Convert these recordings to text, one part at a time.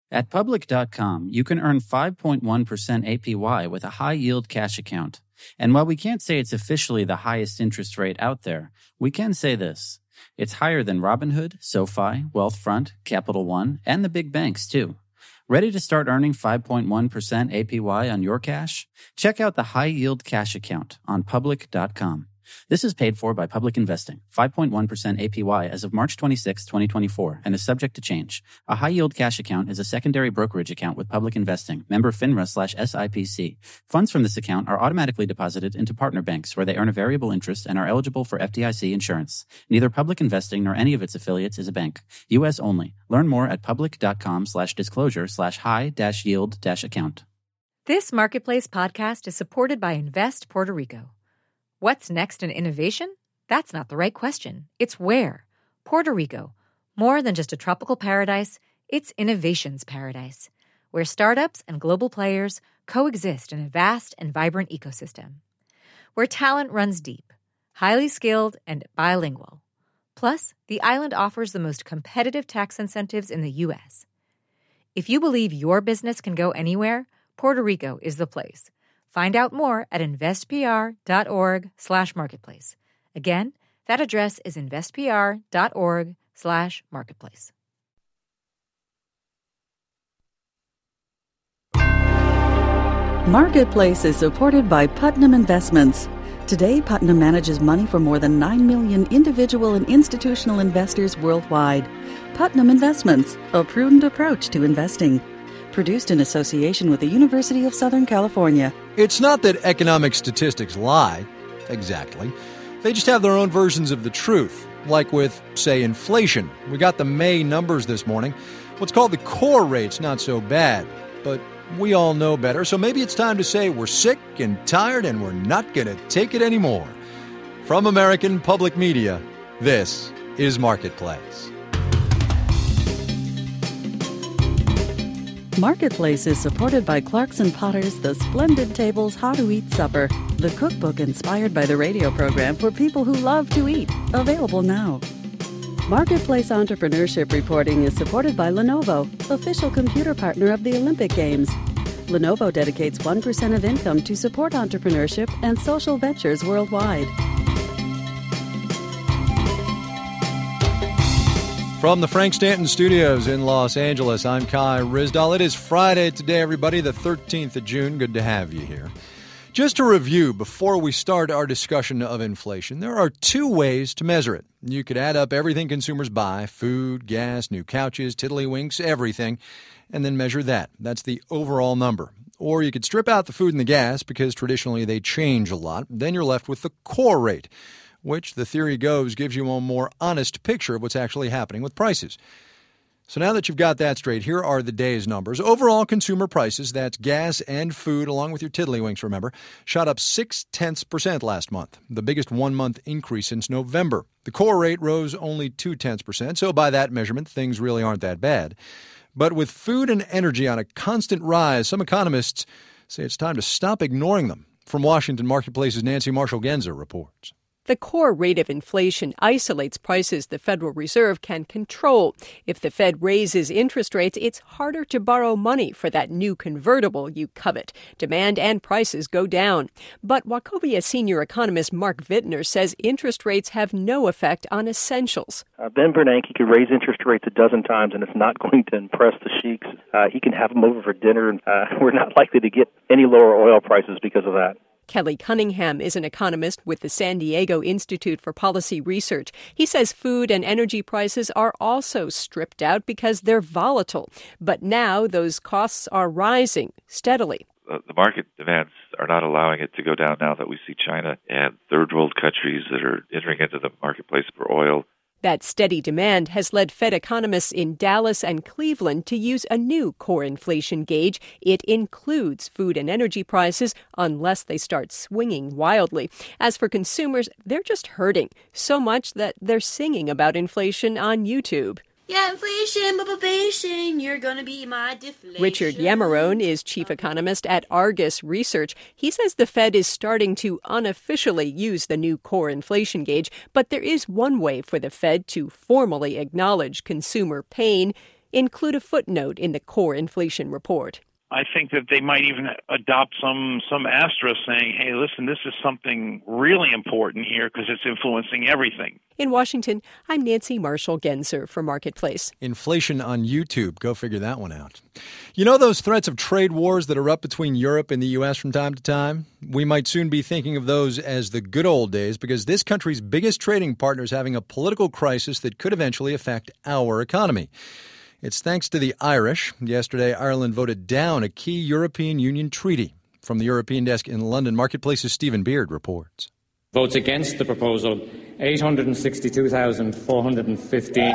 At Public.com, you can earn 5.1% APY with a high-yield cash account. And while we can't say it's officially the highest interest rate out there, we can say this. It's higher than Robinhood, SoFi, Wealthfront, Capital One, and the big banks, too. Ready to start earning 5.1% APY on your cash? Check out the high-yield cash account on Public.com. This is paid for by Public Investing, 5.1% APY as of March 26, 2024, and is subject to change. A high-yield cash account is a secondary brokerage account with Public Investing, member FINRA/SIPC. Funds from this account are automatically deposited into partner banks where they earn a variable interest and are eligible for FDIC insurance. Neither Public Investing nor any of its affiliates is a bank. U.S. only. Learn more at public.com/disclosure/high-yield-account. This Marketplace podcast is supported by Invest Puerto Rico. What's next in innovation? That's not the right question. It's where. Puerto Rico. More than just a tropical paradise, it's innovation's paradise, where startups and global players coexist in a vast and vibrant ecosystem. Where talent runs deep, highly skilled, and bilingual. Plus, the island offers the most competitive tax incentives in the U.S. If you believe your business can go anywhere, Puerto Rico is the place. Find out more at investpr.org/marketplace. Again, that address is investpr.org/marketplace. Marketplace is supported by Putnam Investments. Today, Putnam manages money for more than 9 million individual and institutional investors worldwide. Putnam Investments, a prudent approach to investing. Produced in association with the University of Southern California. It's not that economic statistics lie, exactly. They just have their own versions of the truth, like with, say, inflation. We got the May numbers this morning. What's called the core rate's not so bad, but we all know better, so maybe it's time to say we're sick and tired and we're not going to take it anymore. From American Public Media, this is Marketplace. Marketplace is supported by Clarkson Potter's The Splendid Table's How to Eat Supper, the cookbook inspired by the radio program for people who love to eat. Available now. Marketplace Entrepreneurship Reporting is supported by Lenovo, official computer partner of the Olympic Games. Lenovo dedicates 1% of income to support entrepreneurship and social ventures worldwide. From the Frank Stanton Studios in Los Angeles, I'm Kai Ryssdal. It is Friday today, everybody, the 13th of June. Good to have you here. Just to review, before we start our discussion of inflation, there are two ways to measure it. You could add up everything consumers buy, food, gas, new couches, tiddlywinks, everything, and then measure that. That's the overall number. Or you could strip out the food and the gas because traditionally they change a lot. Then you're left with the core rate, which, the theory goes, gives you a more honest picture of what's actually happening with prices. So now that you've got that straight, here are the day's numbers. Overall consumer prices, that's gas and food, along with your tiddlywinks, remember, shot up 0.6% last month, the biggest one-month increase since November. The core rate rose only 0.2%, so by that measurement, things really aren't that bad. But with food and energy on a constant rise, some economists say it's time to stop ignoring them. From Washington, Marketplace's Nancy Marshall-Genzer reports. The core rate of inflation isolates prices the Federal Reserve can control. If the Fed raises interest rates, it's harder to borrow money for that new convertible you covet. Demand and prices go down. But Wachovia senior economist Mark Wittner says interest rates have no effect on essentials. Ben Bernanke could raise interest rates a dozen times, and it's not going to impress the sheiks. He can have them over for dinner, and we're not likely to get any lower oil prices because of that. Kelly Cunningham is an economist with the San Diego Institute for Policy Research. He says food and energy prices are also stripped out because they're volatile. But now those costs are rising steadily. The market demands are not allowing it to go down now that we see China and third world countries that are entering into the marketplace for oil. That steady demand has led Fed economists in Dallas and Cleveland to use a new core inflation gauge. It includes food and energy prices unless they start swinging wildly. As for consumers, they're just hurting so much that they're singing about inflation on YouTube. Yeah, inflation, you're gonna be my deflation. Richard Yamarone is chief economist at Argus Research. He says the Fed is starting to unofficially use the new core inflation gauge, but there is one way for the Fed to formally acknowledge consumer pain. include a footnote in the core inflation report. I think that they might even adopt some asterisk saying, hey, listen, this is something really important here because it's influencing everything. In Washington, I'm Nancy Marshall-Genzer for Marketplace. Inflation on YouTube. Go figure that one out. You know those threats of trade wars that erupt between Europe and the U.S. from time to time? We might soon be thinking of those as the good old days because this country's biggest trading partner is having a political crisis that could eventually affect our economy. It's thanks to the Irish. Yesterday, Ireland voted down a key European Union treaty. From the European desk in London, Marketplace's Stephen Beard reports. Votes against the proposal, 862,415.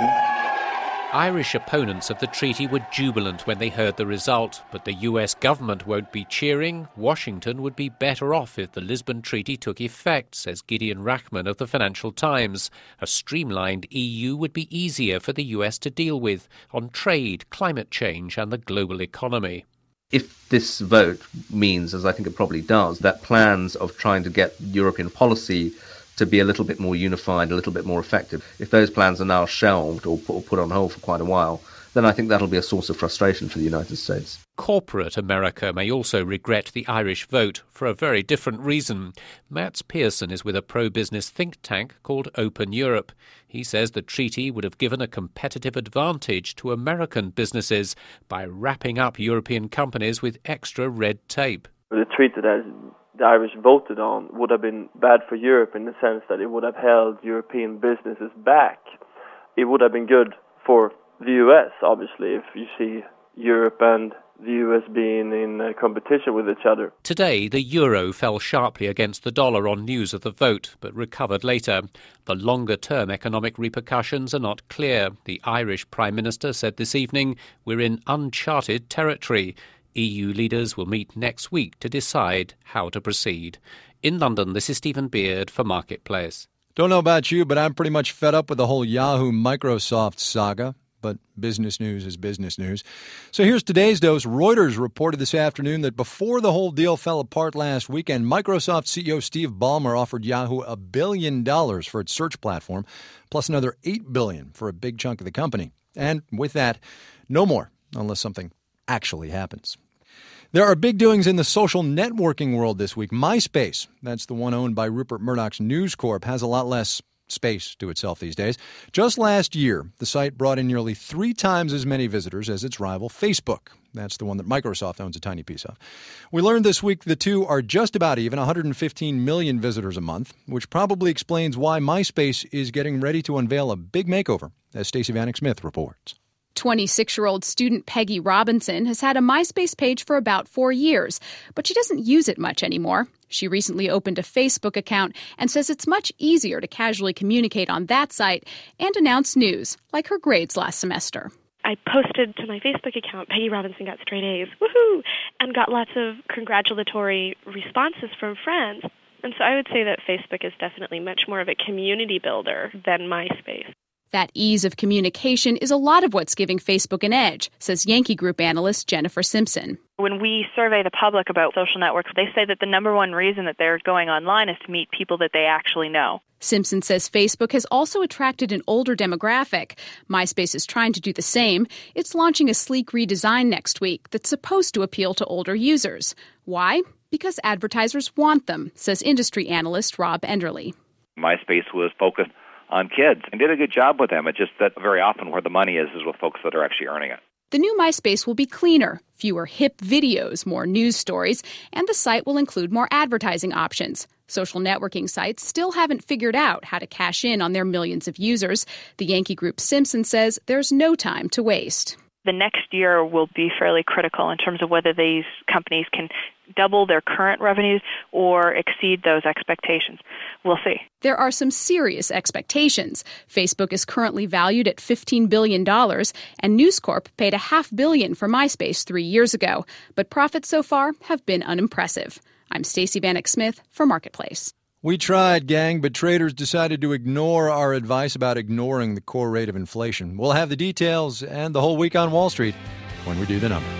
Irish opponents of the treaty were jubilant when they heard the result, but the US government won't be cheering. Washington would be better off if the Lisbon Treaty took effect, says Gideon Rachman of the Financial Times. A streamlined EU would be easier for the US to deal with on trade, climate change and the global economy. If this vote means, as I think it probably does, that plans of trying to get European policy to be a little bit more unified, a little bit more effective, if those plans are now shelved or put on hold for quite a while, then I think that'll be a source of frustration for the United States. Corporate America may also regret the Irish vote for a very different reason. Mats Pearson is with a pro-business think tank called Open Europe. He says the treaty would have given a competitive advantage to American businesses by wrapping up European companies with extra red tape. The treaty that the Irish voted on would have been bad for Europe in the sense that it would have held European businesses back. It would have been good for the US, obviously, if you see Europe and the US being in competition with each other. Today, the euro fell sharply against the dollar on news of the vote, but recovered later. The longer-term economic repercussions are not clear. The Irish Prime Minister said this evening, "We're in uncharted territory." EU leaders will meet next week to decide how to proceed. In London, this is Stephen Beard for Marketplace. Don't know about you, but I'm pretty much fed up with the whole Yahoo-Microsoft saga. But business news is business news. So here's today's dose. Reuters reported this afternoon that before the whole deal fell apart last weekend, Microsoft CEO Steve Ballmer offered Yahoo $1 billion for its search platform, plus another $8 billion for a big chunk of the company. And with that, no more, unless something actually happens. There are big doings in the social networking world this week. MySpace, that's the one owned by Rupert Murdoch's News Corp, has a lot less space to itself these days. Just last year, the site brought in nearly 3 times as many visitors as its rival Facebook. That's the one that Microsoft owns a tiny piece of. We learned this week the two are just about even, 115 million visitors a month, which probably explains why MySpace is getting ready to unveil a big makeover, as Stacey Vanek Smith reports. 26-year-old student Peggy Robinson has had a MySpace page for about 4 years, but she doesn't use it much anymore. She recently opened a Facebook account and says it's much easier to casually communicate on that site and announce news, like her grades last semester. I posted to my Facebook account, Peggy Robinson got straight A's, woohoo, and got lots of congratulatory responses from friends. And so I would say that Facebook is definitely much more of a community builder than MySpace. That ease of communication is a lot of what's giving Facebook an edge, says Yankee Group analyst Jennifer Simpson. When we survey the public about social networks, they say that the number one reason that they're going online is to meet people that they actually know. Simpson says Facebook has also attracted an older demographic. MySpace is trying to do the same. It's launching a sleek redesign next week that's supposed to appeal to older users. Why? Because advertisers want them, says industry analyst Rob Enderle. MySpace was focused on kids and did a good job with them. It's just that very often where the money is with folks that are actually earning it. The new MySpace will be cleaner, fewer hip videos, more news stories, and the site will include more advertising options. Social networking sites still haven't figured out how to cash in on their millions of users. The Yankee Group Simpson says there's no time to waste. The next year will be fairly critical in terms of whether these companies can double their current revenues or exceed those expectations. We'll see. There are some serious expectations. Facebook is currently valued at $15 billion, and News Corp paid $500 million for MySpace 3 years ago. But profits so far have been unimpressive. I'm Stacey Vanek Smith for Marketplace. We tried, gang, but traders decided to ignore our advice about ignoring the core rate of inflation. We'll have the details and the whole week on Wall Street when we do the numbers.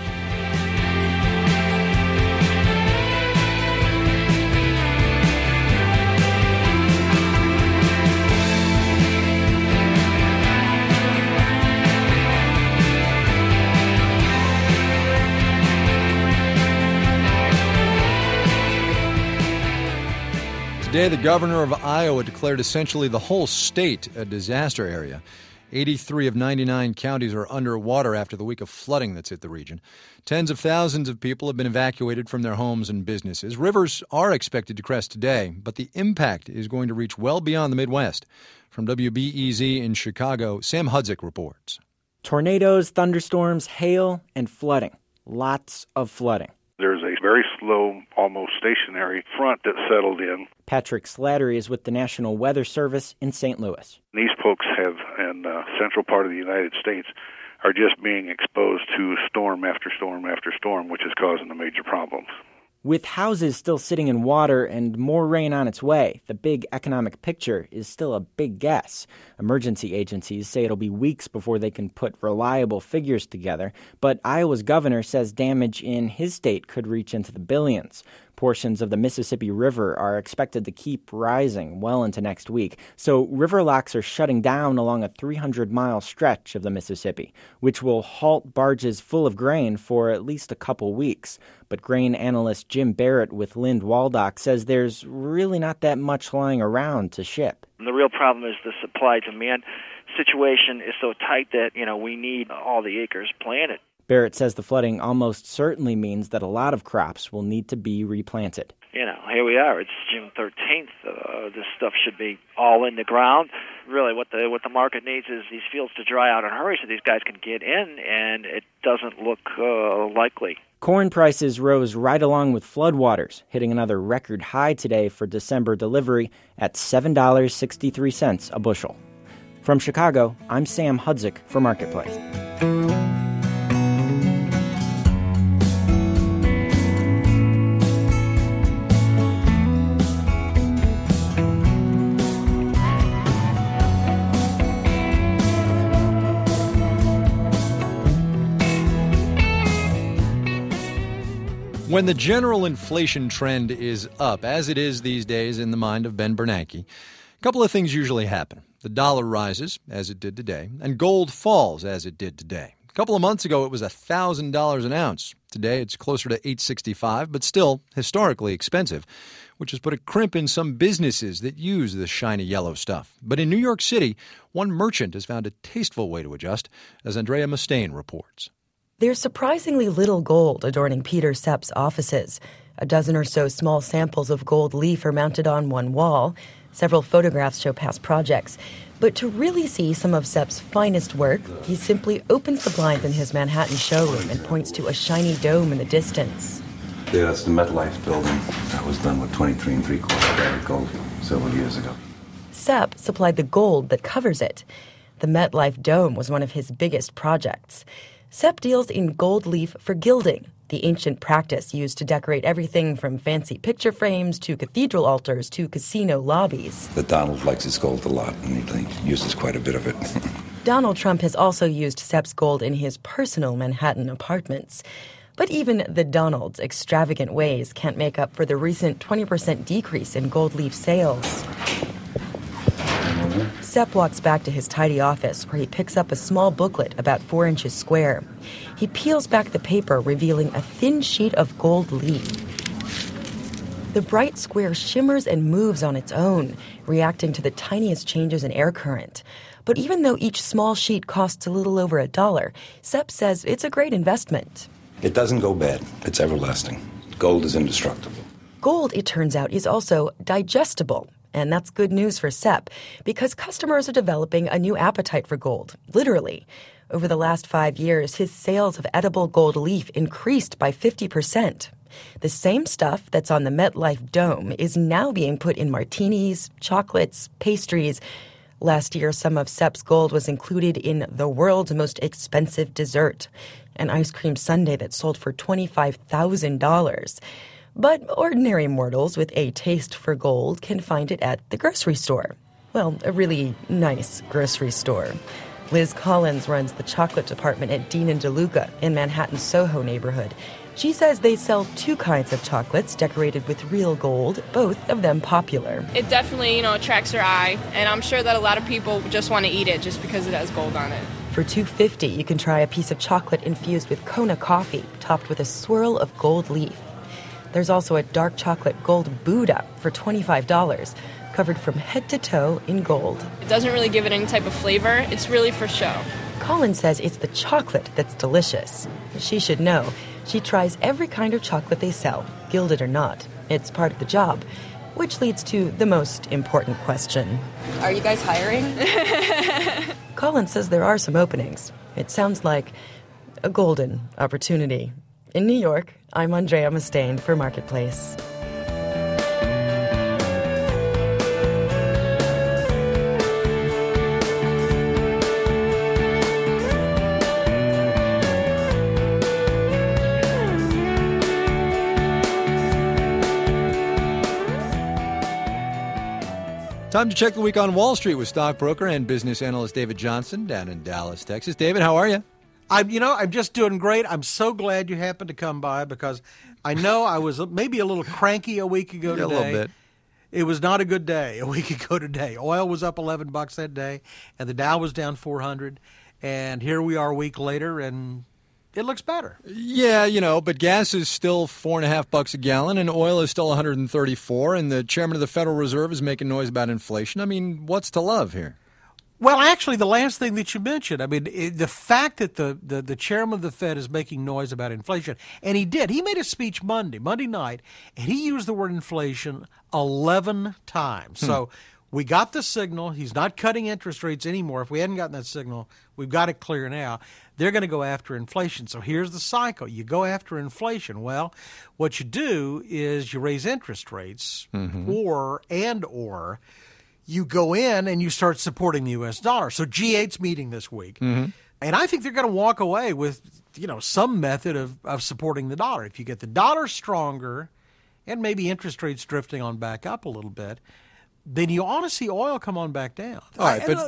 Today, the governor of Iowa declared essentially the whole state a disaster area. 83 of 99 counties are underwater after the week of flooding that's hit the region. Tens of thousands of people have been evacuated from their homes and businesses. Rivers are expected to crest today, but the impact is going to reach well beyond the Midwest. From WBEZ in Chicago, Sam Hudzik reports. Tornadoes, thunderstorms, hail, and flooding. Lots of flooding. There's a very slow, almost stationary front that settled in. Patrick Slattery is with the National Weather Service in St. Louis. These folks have, in the central part of the United States, are just being exposed to storm after storm after storm, which is causing the major problems. With houses still sitting in water and more rain on its way, the big economic picture is still a big guess. Emergency agencies say it'll be weeks before they can put reliable figures together, but Iowa's governor says damage in his state could reach into the billions. Portions of the Mississippi River are expected to keep rising well into next week, so river locks are shutting down along a 300-mile stretch of the Mississippi, which will halt barges full of grain for at least a couple weeks. But grain analyst Jim Barrett with Lind Waldock says there's really not that much lying around to ship. The real problem is the supply-demand situation is so tight that, we need all the acres planted. Barrett says the flooding almost certainly means that a lot of crops will need to be replanted. Here we are. It's June 13th. This stuff should be all in the ground. Really, what the market needs is these fields to dry out in a hurry so these guys can get in, and it doesn't look likely. Corn prices rose right along with floodwaters, hitting another record high today for December delivery at $7.63 a bushel. From Chicago, I'm Sam Hudzik for Marketplace. When the general inflation trend is up, as it is these days in the mind of Ben Bernanke, a couple of things usually happen. The dollar rises, as it did today, and gold falls, as it did today. A couple of months ago, it was $1,000 an ounce. Today, it's closer to $865, but still historically expensive, which has put a crimp in some businesses that use this shiny yellow stuff. But in New York City, one merchant has found a tasteful way to adjust, as Andrea Mustaine reports. There's surprisingly little gold adorning Peter Sepp's offices. A dozen or so small samples of gold leaf are mounted on one wall. Several photographs show past projects. But to really see some of Sepp's finest work, he simply opens the blinds in his Manhattan showroom and points to a shiny dome in the distance. Yeah, that's the MetLife building. That was done with 23 3/4 karat gold several years ago. Sepp supplied the gold that covers it. The MetLife dome was one of his biggest projects. Sepp deals in gold leaf for gilding, the ancient practice used to decorate everything from fancy picture frames to cathedral altars to casino lobbies. The Donald likes his gold a lot, and he uses quite a bit of it. Donald Trump has also used Sepp's gold in his personal Manhattan apartments. But even the Donald's extravagant ways can't make up for the recent 20% decrease in gold leaf sales. Sepp walks back to his tidy office, where he picks up a small booklet about 4 inches square. He peels back the paper, revealing a thin sheet of gold leaf. The bright square shimmers and moves on its own, reacting to the tiniest changes in air current. But even though each small sheet costs a little over $1, Sepp says it's a great investment. It doesn't go bad. It's everlasting. Gold is indestructible. Gold, it turns out, is also digestible. And that's good news for Sepp, because customers are developing a new appetite for gold, literally. Over the last 5 years, his sales of edible gold leaf increased by 50%. The same stuff that's on the MetLife dome is now being put in martinis, chocolates, pastries. Last year, some of Sepp's gold was included in the world's most expensive dessert, an ice cream sundae that sold for $25,000. But ordinary mortals with a taste for gold can find it at the grocery store. Well, a really nice grocery store. Liz Collins runs the chocolate department at Dean & DeLuca in Manhattan's Soho neighborhood. She says they sell 2 kinds of chocolates decorated with real gold, both of them popular. It definitely, attracts your eye, and I'm sure that a lot of people just want to eat it just because it has gold on it. For $2.50, you can try a piece of chocolate infused with Kona coffee, topped with a swirl of gold leaf. There's also a dark chocolate gold Buddha for $25, covered from head to toe in gold. It doesn't really give it any type of flavor. It's really for show. Colin says it's the chocolate that's delicious. She should know. She tries every kind of chocolate they sell, gilded or not. It's part of the job, which leads to the most important question. Are you guys hiring? Colin says there are some openings. It sounds like a golden opportunity. In New York, I'm Andrea Mustaine for Marketplace. Time to check the week on Wall Street with stockbroker and business analyst David Johnson down in Dallas, Texas. David, how are you? I'm just doing great. I'm so glad you happened to come by because I know I was maybe a little cranky a week ago today. A little bit. It was not a good day a week ago today. Oil was up $11 that day, and the Dow was down 400. And here we are a week later, and it looks better. Yeah, but gas is still $4.50 a gallon, and oil is still $134, and the chairman of the Federal Reserve is making noise about inflation. I mean, what's to love here? Well, actually, the last thing that you mentioned, the fact that the chairman of the Fed is making noise about inflation, and he did. He made a speech Monday night, and he used the word inflation 11 times. So we got the signal. He's not cutting interest rates anymore. If we hadn't gotten that signal, we've got it clear now. They're going to go after inflation. So here's the cycle. You go after inflation. Well, what you do is you raise interest rates or you go in and you start supporting the U.S. dollar. So G8's meeting this week. And I think they're going to walk away with, some method of supporting the dollar. If you get the dollar stronger and maybe interest rates drifting on back up a little bit, then you ought to see oil come on back down. All right, let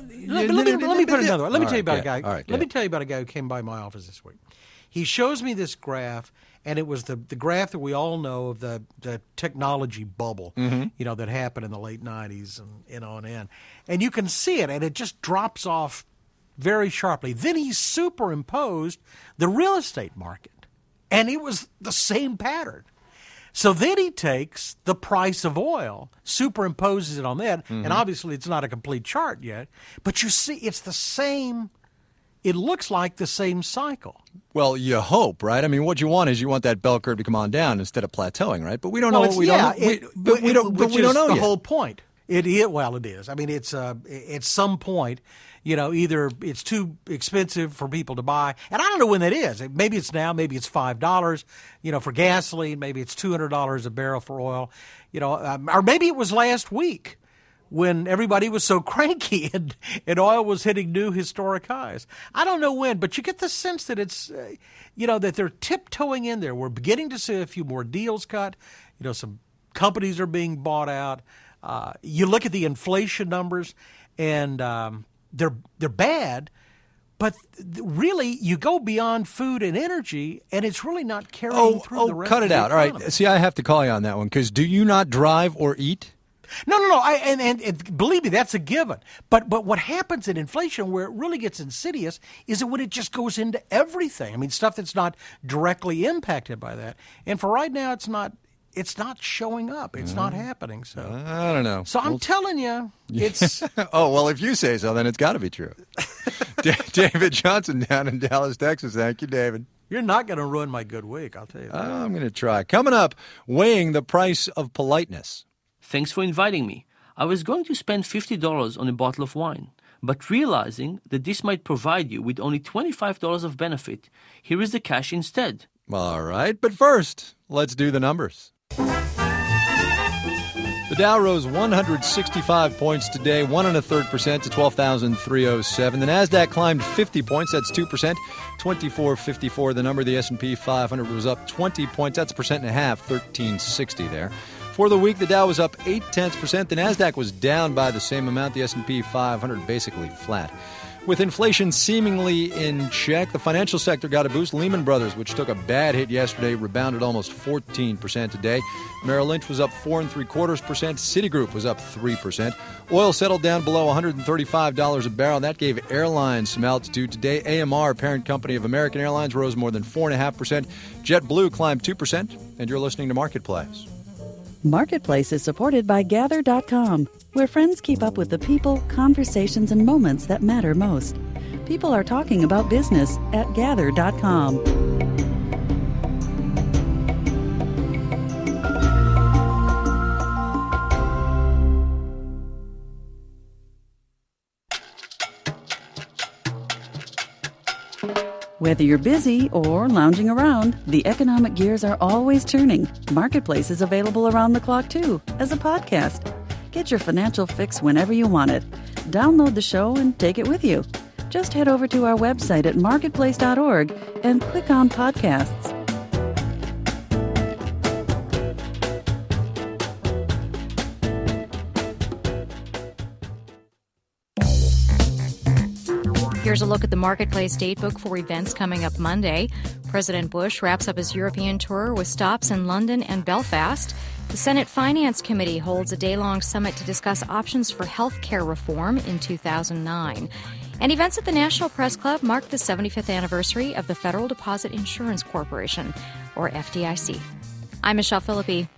me put another one. Let me tell you about a guy. Let me tell you about a guy who came by my office this week. He shows me this graph, and it was the graph that we all know of the technology bubble, that happened in the late 90s and on in. And you can see it, and it just drops off very sharply. Then he superimposed the real estate market, and it was the same pattern. So then he takes the price of oil, superimposes it on that, and obviously it's not a complete chart yet, but you see it's the same. It looks like the same cycle. Well, you hope, right? I mean, what you want is that bell curve to come on down instead of plateauing, right? But we don't know what we don't know. We don't know the yet. whole point. It is. I mean, it's at some point, either it's too expensive for people to buy, and I don't know when that is. Maybe it's now, maybe it's $5, for gasoline. Maybe it's $200 a barrel for oil, or maybe it was last week when everybody was so cranky and oil was hitting new historic highs. I don't know when, but you get the sense that it's, that they're tiptoeing in there. We're beginning to see a few more deals cut. Some companies are being bought out. You look at the inflation numbers, and they're bad, but really you go beyond food and energy, and it's really not carrying through the rest cut of it the out. All economy. right. See, I have to call you on that one because do you not drive or eat? No. And believe me, that's a given. But what happens in inflation, where it really gets insidious, is that when it just goes into everything. I mean, stuff that's not directly impacted by that. And for right now, it's not showing up. It's not happening. So I don't know. So I'm telling you, it's. Oh, well, if you say so, then it's got to be true. David Johnson down in Dallas, Texas. Thank you, David. You're not going to ruin my good week, I'll tell you that. I'm going to try. Coming up, weighing the price of politeness. Thanks for inviting me. I was going to spend $50 on a bottle of wine, but realizing that this might provide you with only $25 of benefit, here is the cash instead. All right, but first, let's do the numbers. The Dow rose 165 points today, 1.33% to 12,307. The Nasdaq climbed 50 points, that's 2%, 2454. The number, the S&P 500 was up 20 points, that's 1.5%, 1360 there. For the week, the Dow was up 0.8%. The Nasdaq was down by the same amount. The S&P 500 basically flat. With inflation seemingly in check, the financial sector got a boost. Lehman Brothers, which took a bad hit yesterday, rebounded almost 14% today. Merrill Lynch was up 4.75%. Citigroup was up 3%. Oil settled down below $135 a barrel. That gave airlines some altitude today. AMR, parent company of American Airlines, rose more than 4.5%. JetBlue climbed 2%. And you're listening to Marketplace. Marketplace is supported by Gather.com, where friends keep up with the people, conversations, and moments that matter most. People are talking about business at Gather.com. Whether you're busy or lounging around, the economic gears are always turning. Marketplace is available around the clock, too, as a podcast. Get your financial fix whenever you want it. Download the show and take it with you. Just head over to our website at marketplace.org and click on podcasts. Here's a look at the Marketplace datebook for events coming up Monday. President Bush wraps up his European tour with stops in London and Belfast. The Senate Finance Committee holds a day-long summit to discuss options for health care reform in 2009. And events at the National Press Club mark the 75th anniversary of the Federal Deposit Insurance Corporation, or FDIC. I'm Michelle Philippi.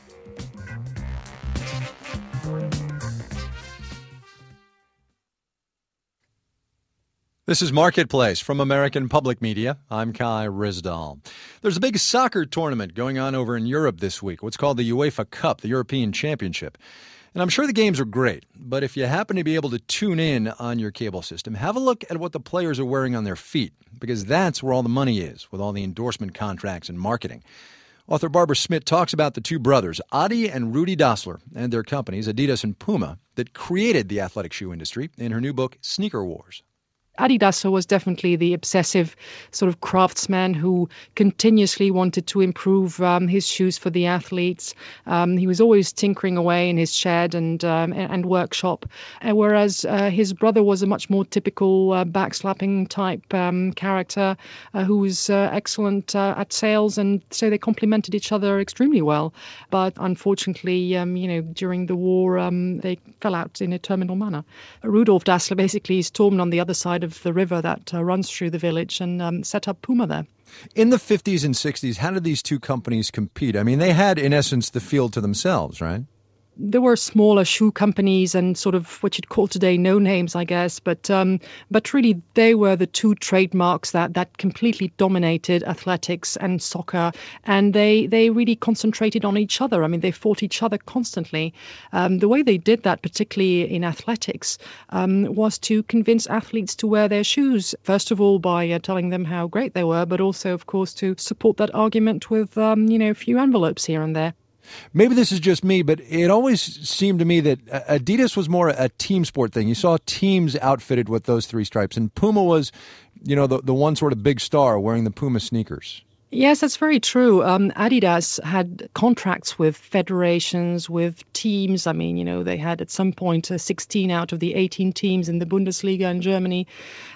This is Marketplace from American Public Media. I'm Kai Ryssdal. There's a big soccer tournament going on over in Europe this week, what's called the UEFA Cup, the European Championship. And I'm sure the games are great, but if you happen to be able to tune in on your cable system, have a look at what the players are wearing on their feet, because that's where all the money is, with all the endorsement contracts and marketing. Author Barbara Schmidt talks about the two brothers, Adi and Rudi Dassler, and their companies, Adidas and Puma, that created the athletic shoe industry in her new book, Sneaker Wars. Adi Dassler was definitely the obsessive sort of craftsman who continuously wanted to improve his shoes for the athletes. He was always tinkering away in his shed and workshop, whereas his brother was a much more typical backslapping type character who was excellent at sales, and so they complemented each other extremely well. But unfortunately, during the war, they fell out in a terminal manner. Rudolf Dassler basically stormed on the other side of the river that runs through the village and set up Puma there. In the 50s and 60s, how did these two companies compete? I mean, they had, in essence, the field to themselves, right? There were smaller shoe companies and sort of what you'd call today no names, I guess. But really, they were the two trademarks that completely dominated athletics and soccer. And they really concentrated on each other. I mean, they fought each other constantly. The way they did that, particularly in athletics, was to convince athletes to wear their shoes, first of all, by telling them how great they were, but also, of course, to support that argument with, a few envelopes here and there. Maybe this is just me, but it always seemed to me that Adidas was more a team sport thing. You saw teams outfitted with those three stripes, and Puma was, the one sort of big star wearing the Puma sneakers. Yes, that's very true. Adidas had contracts with federations, with teams. I mean, they had at some point 16 out of the 18 teams in the Bundesliga in Germany,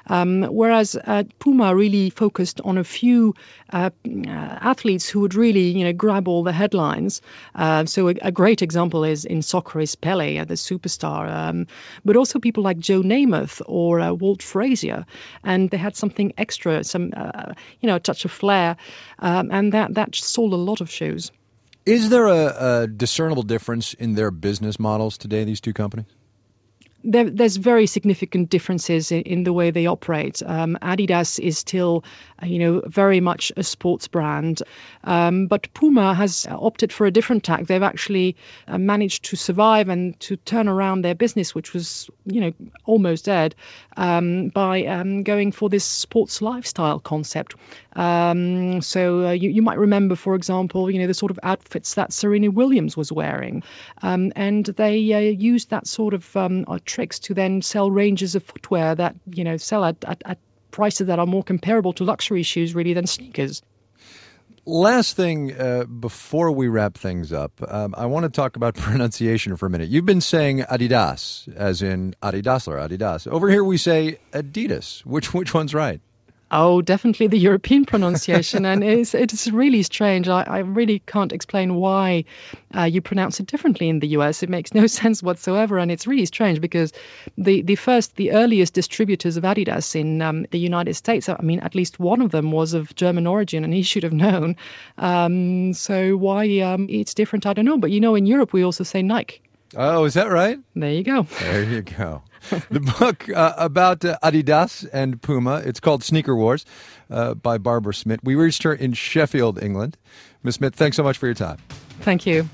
whereas Puma really focused on a few athletes who would really, grab all the headlines. So a great example is in soccer is Pelé, the superstar, but also people like Joe Namath or Walt Frazier. And they had something extra, a touch of flair. And that sold a lot of shoes. Is there a discernible difference in their business models today, these two companies? There's very significant differences in the way they operate. Adidas is still, very much a sports brand, but Puma has opted for a different tack. They've actually managed to survive and to turn around their business, which was, almost dead, by going for this sports lifestyle concept. So you might remember, for example, the sort of outfits that Serena Williams was wearing, and they used that sort of tricks to then sell ranges of footwear that sell at prices that are more comparable to luxury shoes really than sneakers. Last thing before we wrap things up, I want to talk about pronunciation for a minute. You've been saying Adidas, as in Adidas or Adidas. Over here we say Adidas. Which one's right? Oh, definitely the European pronunciation, and it's really strange. I really can't explain why you pronounce it differently in the US. It makes no sense whatsoever, and it's really strange because the earliest distributors of Adidas in the United States, I mean, at least one of them was of German origin, and he should have known. So why it's different, I don't know. But in Europe we also say Nike. Oh, is that right? There you go. There you go. The book about Adidas and Puma, it's called Sneaker Wars by Barbara Smith. We reached her in Sheffield, England. Ms. Smith, thanks so much for your time. Thank you.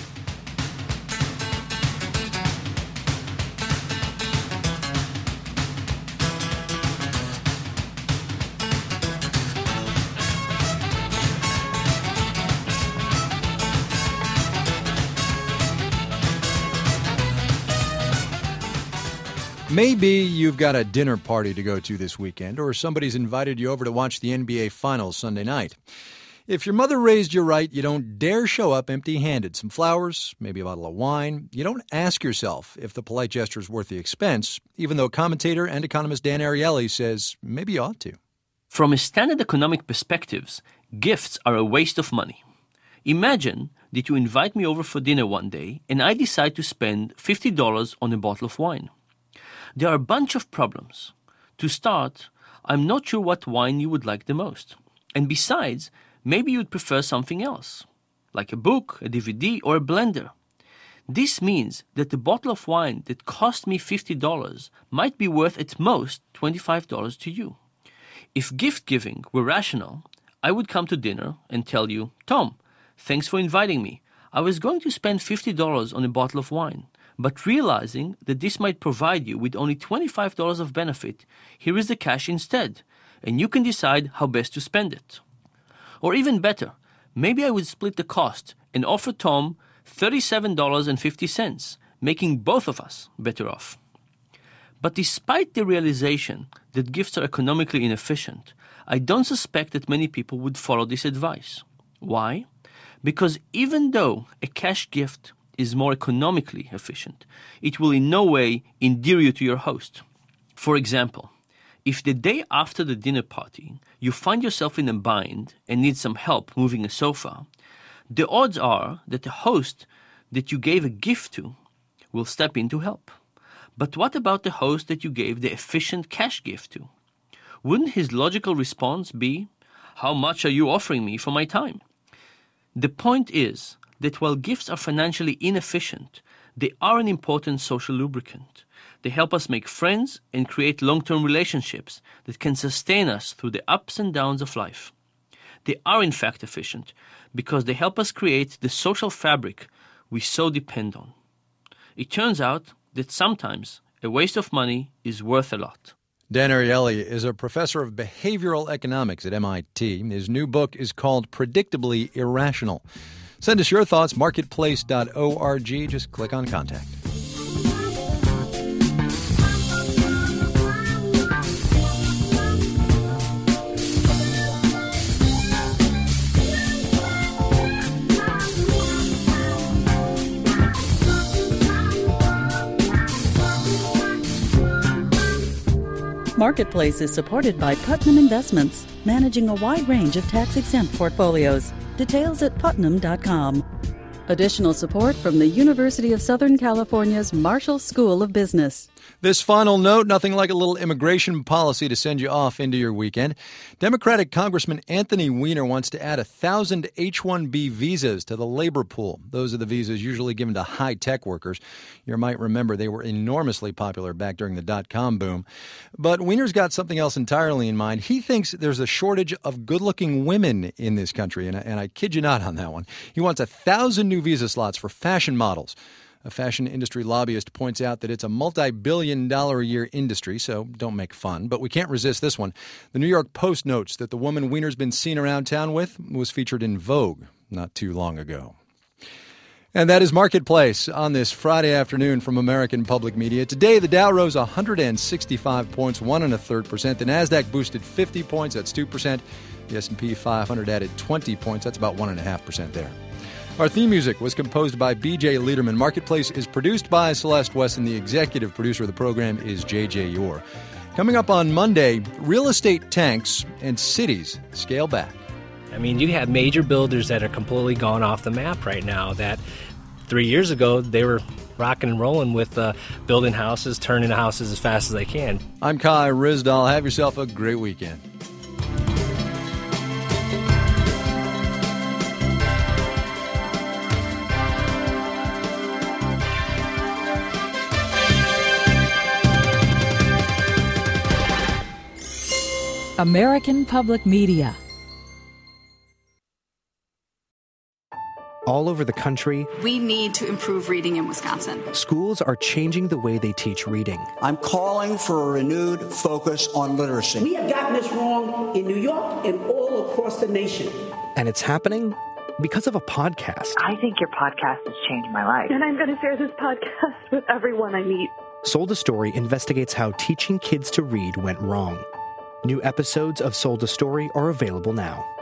Maybe you've got a dinner party to go to this weekend, or somebody's invited you over to watch the NBA Finals Sunday night. If your mother raised you right, you don't dare show up empty-handed. Some flowers, maybe a bottle of wine. You don't ask yourself if the polite gesture is worth the expense, even though commentator and economist Dan Ariely says maybe you ought to. From a standard economic perspective, gifts are a waste of money. Imagine that you invite me over for dinner one day and I decide to spend $50 on a bottle of wine. There are a bunch of problems. To start, I'm not sure what wine you would like the most. And besides, maybe you'd prefer something else, like a book, a DVD, or a blender. This means that the bottle of wine that cost me $50 might be worth at most $25 to you. If gift giving were rational, I would come to dinner and tell you, Tom, thanks for inviting me. I was going to spend $50 on a bottle of wine. But realizing that this might provide you with only $25 of benefit, here is the cash instead, and you can decide how best to spend it. Or even better, maybe I would split the cost and offer Tom $37.50, making both of us better off. But despite the realization that gifts are economically inefficient, I don't suspect that many people would follow this advice. Why? Because even though a cash gift is more economically efficient, it will in no way endear you to your host. For example, if the day after the dinner party you find yourself in a bind and need some help moving a sofa, the odds are that the host that you gave a gift to will step in to help. But what about the host that you gave the efficient cash gift to? Wouldn't his logical response be, how much are you offering me for my time? The point is that while gifts are financially inefficient, they are an important social lubricant. They help us make friends and create long-term relationships that can sustain us through the ups and downs of life. They are in fact efficient because they help us create the social fabric we so depend on. It turns out that sometimes a waste of money is worth a lot. Dan Ariely is a professor of behavioral economics at MIT. His new book is called Predictably Irrational. Send us your thoughts, marketplace.org. Just click on Contact. Marketplace is supported by Putnam Investments, managing a wide range of tax-exempt portfolios. Details at putnam.com. Additional support from the University of Southern California's Marshall School of Business. This final note, nothing like a little immigration policy to send you off into your weekend. Democratic Congressman Anthony Weiner wants to add 1,000 H-1B visas to the labor pool. Those are the visas usually given to high-tech workers. You might remember they were enormously popular back during the dot-com boom. But Weiner's got something else entirely in mind. He thinks there's a shortage of good-looking women in this country, and I kid you not on that one. He wants 1,000 new visa slots for fashion models. A fashion industry lobbyist points out that it's a multi-billion-dollar-a-year industry, so don't make fun. But we can't resist this one. The New York Post notes that the woman Weiner's been seen around town with was featured in Vogue not too long ago. And that is Marketplace on this Friday afternoon from American Public Media. Today, the Dow rose 165 points, 1 1/3%. The NASDAQ boosted 50 points, that's 2%. The S&P 500 added 20 points. That's about 1.5% there. Our theme music was composed by B.J. Liederman. Marketplace is produced by Celeste Wesson. The executive producer of the program is J.J. Yore. Coming up on Monday, real estate tanks and cities scale back. I mean, you have major builders that are completely gone off the map right now that 3 years ago they were rocking and rolling with building houses, turning houses as fast as they can. I'm Kai Ryssdal. Have yourself a great weekend. American Public Media. All over the country, we need to improve reading in Wisconsin. Schools are changing the way they teach reading. I'm calling for a renewed focus on literacy. We have gotten this wrong in New York and all across the nation. And it's happening because of a podcast. I think your podcast has changed my life. And I'm going to share this podcast with everyone I meet. Sold a Story investigates how teaching kids to read went wrong. New episodes of Sold a Story are available now.